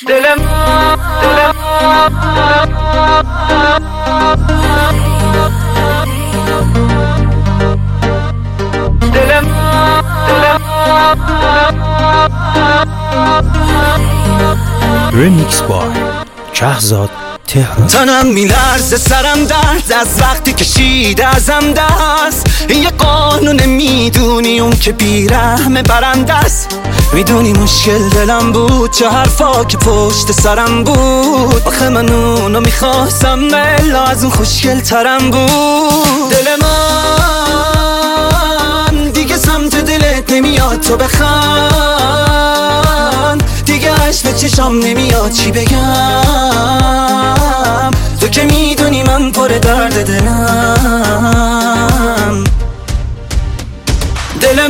رمیکس بای شهزاد تهرانی. تنم میلرزه سرم درد از وقتی کشیده ازم دست. این یه قانون میدونی اون که بیرحمه برنده است. میدونی مشکل دلم بود چه حرفا که پشت سرم بود. آخه من اونو میخواستم ملا از اون خوشگل ترم بود. دل من دیگه سمت دلت نمیاد تو بخند. دیگه عشق به چشام نمیاد چی بگم. تو که میدونی من پر درد دلم. دل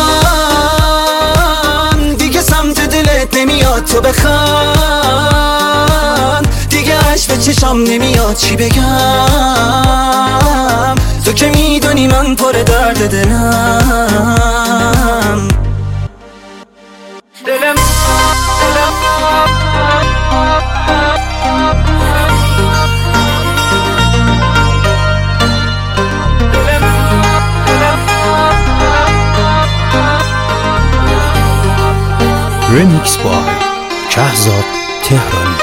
من دیگه سمت دلت نمیاد تو بخند. دیگه عشق به چشام نمیاد چی بگم. تو که میدونی من پر درد دلم. رمیکس بای شهزاد تهرانی.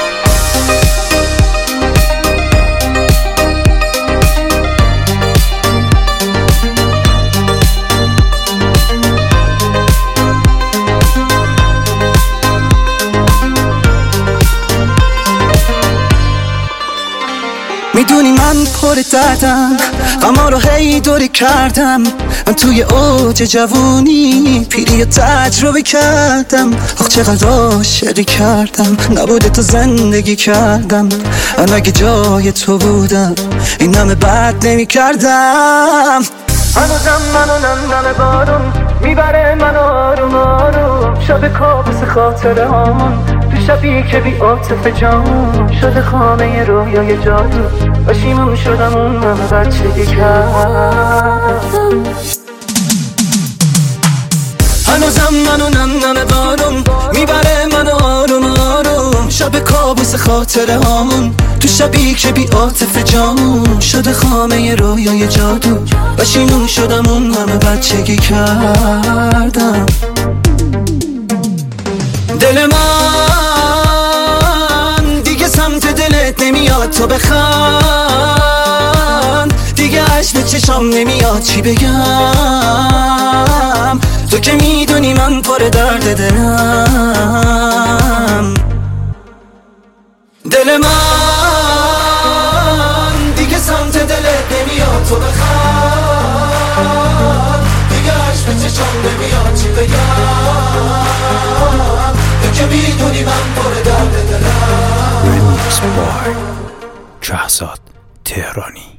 میدونی من پر دردم، غما رو هی دوری کردم. من توی اوج جوونی پیری و تجربه کردم. آخ چقدر عاشقی کردم، نبوده تو زندگی کردم. من اگه جای تو بودم این همه بد نمی کردم. هنوزم منو نم بارون میبره من آروم آروم. شب کابوس خاطره هامون تو شبی که بی عاطفه جامون شده خانه رویای جادو. پشیمون شدم اون همه بچگی کردم. هنوزم منو نم بارون میبره من آروم آروم. شب کابوس خاطره هامون تو شبی که بی عاطفه جامون شده خامه رویای جادو. پشیمون شدم اون همه بچگی کردم. دل من دیگه سمت دلت نمیاد تو بخند. دیگه عشق به چشام نمیاد چی بگم. تو که میدونی من پر درد دلم. دل من دیگه سمت دلت نمیاد تو بخند. دیگه عشق به چشام نمیاد چی بگم. تو که میدونی من پر درد دلم. رمیکس بای شهزاد تهرانی.